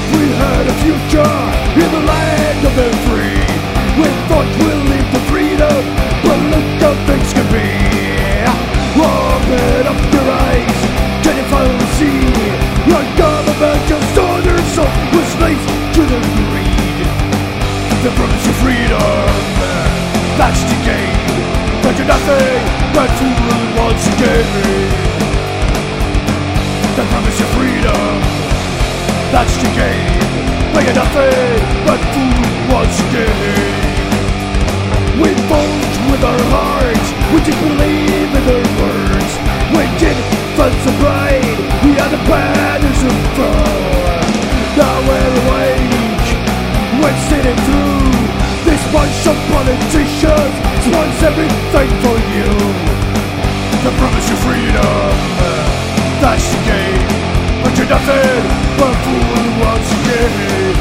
we had a future in the land of the free. We thought we'll live for freedom, but look how things can be. Open up your eyes, can you finally see? Your government just orders us with slaves to their greed. The promise of freedom, that's the game. But you're nothing but fool once again. The promise of freedom, that's the game. But you're nothing but fool once again. We vote with our hearts, we did believe in their words. We did felt some pride, we had the banners of power. Now we're awake, we're sitting through this bunch of politicians wants everything for you. The promise of freedom, that's the game. But you're nothing but fool once again.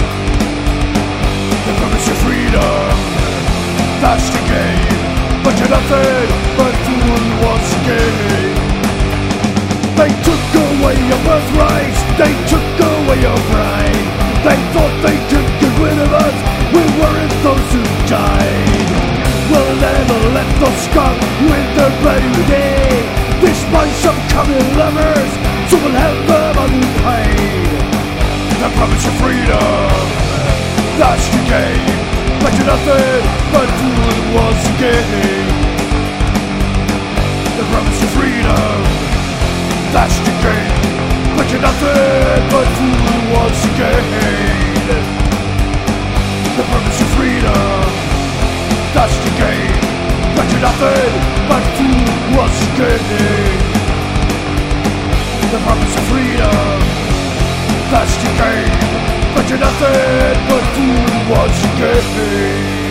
The promise of freedom, that's the game. But you're nothing but fool once again. They took away your birthright, they took away your pride. They thought they could get rid of us, we weren't those who died. We'll never let those come with their bloody day. This bunch of coming lovers, so we'll help them unpaid. The promise of freedom, that's the game. But you're nothing but fool once again. The promise of freedom, that's the game. But you're nothing but fool once again. The promise of freedom, that's the game. But you're nothing but fool once again. The promise of freedom, that's the game. But you're nothing but fool once again.